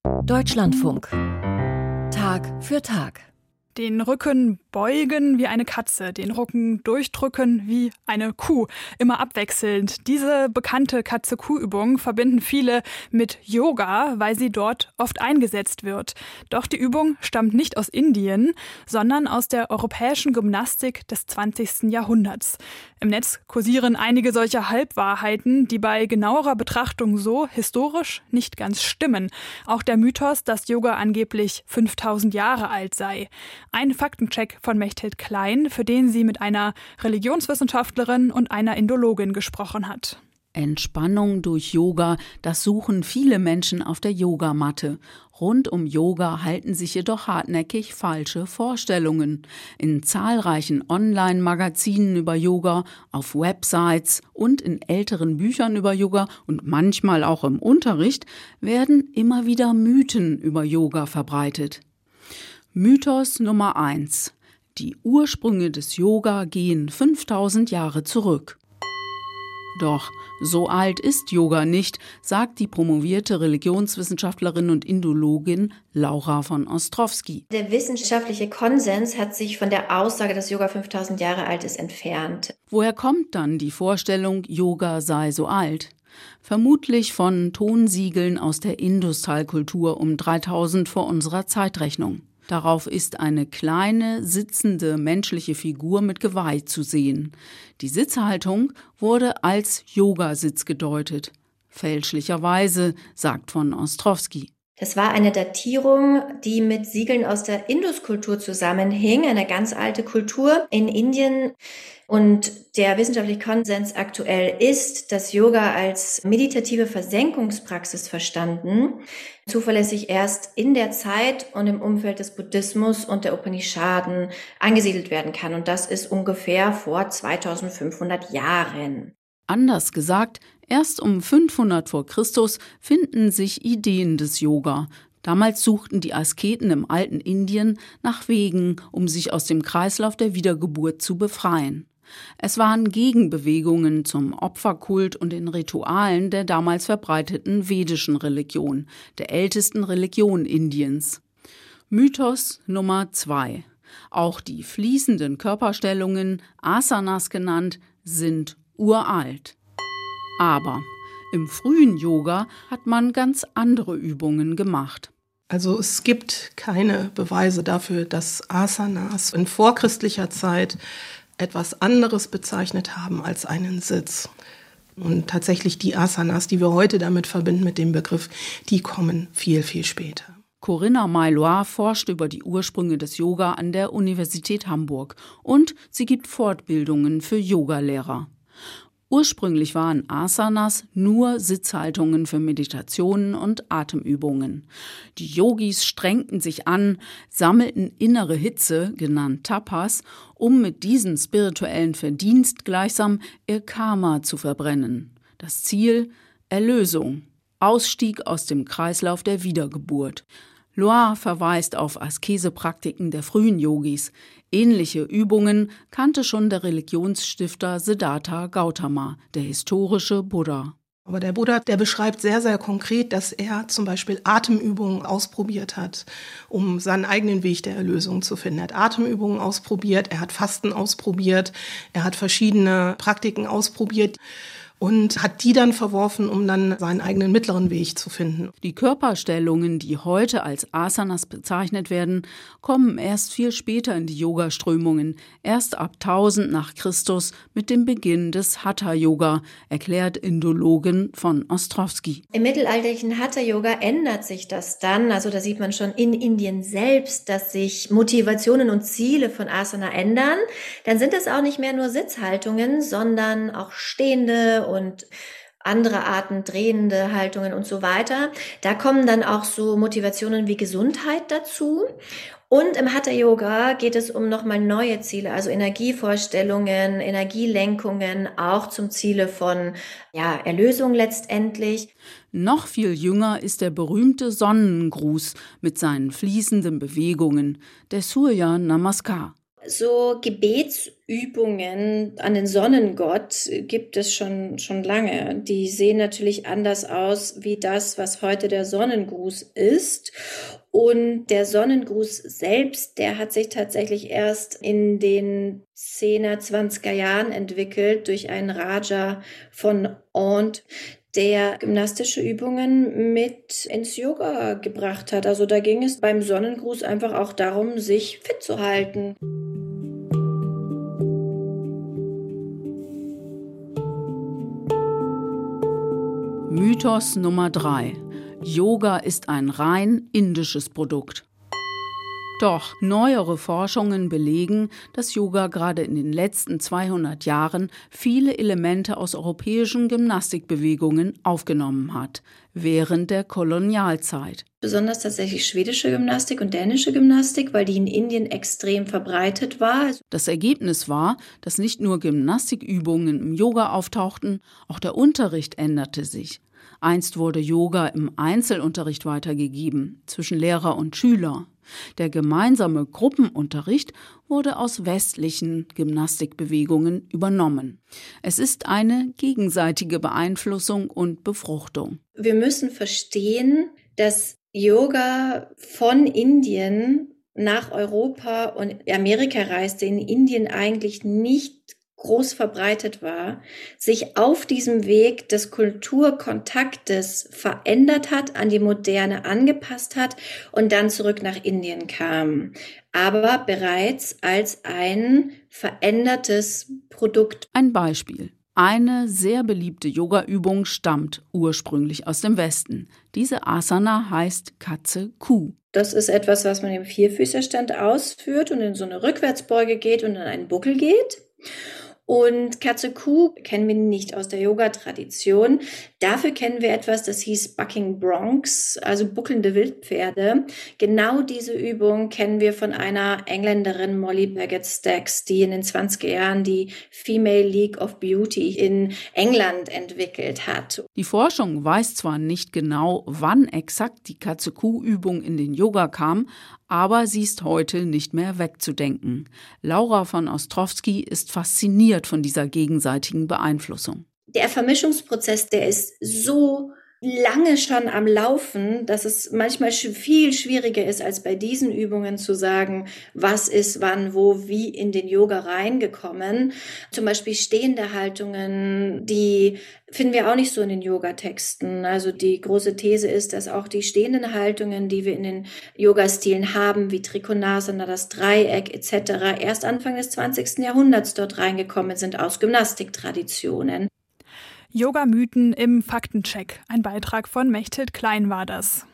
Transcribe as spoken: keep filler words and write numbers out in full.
Deutschlandfunk. Tag für Tag. Den Rücken beugen wie eine Katze, den Rücken durchdrücken wie eine Kuh, immer abwechselnd. Diese bekannte Katze-Kuh-Übung verbinden viele mit Yoga, weil sie dort oft eingesetzt wird. Doch die Übung stammt nicht aus Indien, sondern aus der europäischen Gymnastik des zwanzigsten Jahrhunderts. Im Netz kursieren einige solcher Halbwahrheiten, die bei genauerer Betrachtung so historisch nicht ganz stimmen. Auch der Mythos, dass Yoga angeblich fünftausend Jahre alt sei. Ein Faktencheck von Mechthild Klein, für den sie mit einer Religionswissenschaftlerin und einer Indologin gesprochen hat. Entspannung durch Yoga, das suchen viele Menschen auf der Yogamatte. Rund um Yoga halten sich jedoch hartnäckig falsche Vorstellungen. In zahlreichen Online-Magazinen über Yoga, auf Websites und in älteren Büchern über Yoga und manchmal auch im Unterricht werden immer wieder Mythen über Yoga verbreitet. Mythos Nummer eins. Die Ursprünge des Yoga gehen fünftausend Jahre zurück. Doch so alt ist Yoga nicht, sagt die promovierte Religionswissenschaftlerin und Indologin Laura von Ostrowski. Der wissenschaftliche Konsens hat sich von der Aussage, dass Yoga fünftausend Jahre alt ist, entfernt. Woher kommt dann die Vorstellung, Yoga sei so alt? Vermutlich von Tonsiegeln aus der Industalkultur um dreitausend vor unserer Zeitrechnung. Darauf ist eine kleine, sitzende menschliche Figur mit Geweih zu sehen. Die Sitzhaltung wurde als Yogasitz gedeutet. Fälschlicherweise, sagt von Ostrowski. Das war eine Datierung, die mit Siegeln aus der Induskultur zusammenhing, eine ganz alte Kultur in Indien. Und der wissenschaftliche Konsens aktuell ist, dass Yoga als meditative Versenkungspraxis verstanden, zuverlässig erst in der Zeit und im Umfeld des Buddhismus und der Upanishaden angesiedelt werden kann. Und das ist ungefähr vor zweitausendfünfhundert Jahren. Anders gesagt, erst um fünfhundert vor Christus finden sich Ideen des Yoga. Damals suchten die Asketen im alten Indien nach Wegen, um sich aus dem Kreislauf der Wiedergeburt zu befreien. Es waren Gegenbewegungen zum Opferkult und den Ritualen der damals verbreiteten vedischen Religion, der ältesten Religion Indiens. Mythos Nummer zwei. Auch die fließenden Körperstellungen, Asanas genannt, sind uralt. Aber im frühen Yoga hat man ganz andere Übungen gemacht. Also es gibt keine Beweise dafür, dass Asanas in vorchristlicher Zeit etwas anderes bezeichnet haben als einen Sitz. Und tatsächlich die Asanas, die wir heute damit verbinden mit dem Begriff, die kommen viel, viel später. Corinna Mailoire forscht über die Ursprünge des Yoga an der Universität Hamburg und sie gibt Fortbildungen für Yogalehrer. Ursprünglich waren Asanas nur Sitzhaltungen für Meditationen und Atemübungen. Die Yogis strengten sich an, sammelten innere Hitze, genannt Tapas, um mit diesem spirituellen Verdienst gleichsam ihr Karma zu verbrennen. Das Ziel: Erlösung, Ausstieg aus dem Kreislauf der Wiedergeburt. Loire verweist auf Askesepraktiken der frühen Yogis. Ähnliche Übungen kannte schon der Religionsstifter Siddhartha Gautama, der historische Buddha. Aber der Buddha, der beschreibt sehr, sehr konkret, dass er zum Beispiel Atemübungen ausprobiert hat, um seinen eigenen Weg der Erlösung zu finden. Er hat Atemübungen ausprobiert, er hat Fasten ausprobiert, er hat verschiedene Praktiken ausprobiert und hat die dann verworfen, um dann seinen eigenen mittleren Weg zu finden. Die Körperstellungen, die heute als Asanas bezeichnet werden, kommen erst viel später in die Yoga-Strömungen, erst ab tausend nach Christus mit dem Beginn des Hatha-Yoga, erklärt Indologin von Ostrowski. Im mittelalterlichen Hatha-Yoga ändert sich das dann, also da sieht man schon in Indien selbst, dass sich Motivationen und Ziele von Asana ändern. Dann sind es auch nicht mehr nur Sitzhaltungen, sondern auch stehende und andere Arten, drehende Haltungen und so weiter. Da kommen dann auch so Motivationen wie Gesundheit dazu. Und im Hatha-Yoga geht es um nochmal neue Ziele, also Energievorstellungen, Energielenkungen, auch zum Ziele von ja, Erlösung letztendlich. Noch viel jünger ist der berühmte Sonnengruß mit seinen fließenden Bewegungen, der Surya Namaskar. So Gebetsübungen an den Sonnengott gibt es schon, schon lange. Die sehen natürlich anders aus wie das, was heute der Sonnengruß ist. Und der Sonnengruß selbst, der hat sich tatsächlich erst in den zehner, zwanziger Jahren entwickelt durch einen Raja von Oudh, der gymnastische Übungen mit ins Yoga gebracht hat. Also da ging es beim Sonnengruß einfach auch darum, sich fit zu halten. Mythos Nummer drei. Yoga ist ein rein indisches Produkt. Doch neuere Forschungen belegen, dass Yoga gerade in den letzten zweihundert Jahren viele Elemente aus europäischen Gymnastikbewegungen aufgenommen hat, während der Kolonialzeit. Besonders tatsächlich schwedische Gymnastik und dänische Gymnastik, weil die in Indien extrem verbreitet war. Das Ergebnis war, dass nicht nur Gymnastikübungen im Yoga auftauchten, auch der Unterricht änderte sich. Einst wurde Yoga im Einzelunterricht weitergegeben, zwischen Lehrer und Schüler. Der gemeinsame Gruppenunterricht wurde aus westlichen Gymnastikbewegungen übernommen. Es ist eine gegenseitige Beeinflussung und Befruchtung. Wir müssen verstehen, dass Yoga von Indien nach Europa und Amerika reiste, in Indien eigentlich nicht groß verbreitet war, sich auf diesem Weg des Kulturkontaktes verändert hat, an die Moderne angepasst hat und dann zurück nach Indien kam. Aber bereits als ein verändertes Produkt. Ein Beispiel. Eine sehr beliebte Yoga-Übung stammt ursprünglich aus dem Westen. Diese Asana heißt Katze-Kuh. Das ist etwas, was man im Vierfüßerstand ausführt und in so eine Rückwärtsbeuge geht und in einen Buckel geht. Und Katze-Kuh kennen wir nicht aus der Yoga-Tradition. Dafür kennen wir etwas, das hieß Bucking Broncs, also buckelnde Wildpferde. Genau diese Übung kennen wir von einer Engländerin, Molly Bagot-Stacks, die in den zwanziger Jahren die Female League of Beauty in England entwickelt hat. Die Forschung weiß zwar nicht genau, wann exakt die Katze-Kuh-Übung in den Yoga kam, aber sie ist heute nicht mehr wegzudenken. Laura von Ostrowski ist fasziniert von dieser gegenseitigen Beeinflussung. Der Vermischungsprozess, der ist so lange schon am Laufen, dass es manchmal viel schwieriger ist, als bei diesen Übungen zu sagen, was ist wann, wo, wie in den Yoga reingekommen. Zum Beispiel stehende Haltungen, die finden wir auch nicht so in den Yoga-Texten. Also die große These ist, dass auch die stehenden Haltungen, die wir in den Yoga-Stilen haben, wie Trikonasana, das Dreieck et cetera, erst Anfang des zwanzigsten Jahrhunderts dort reingekommen sind aus Gymnastiktraditionen. Yoga-Mythen im Faktencheck. Ein Beitrag von Mechthild Klein war das.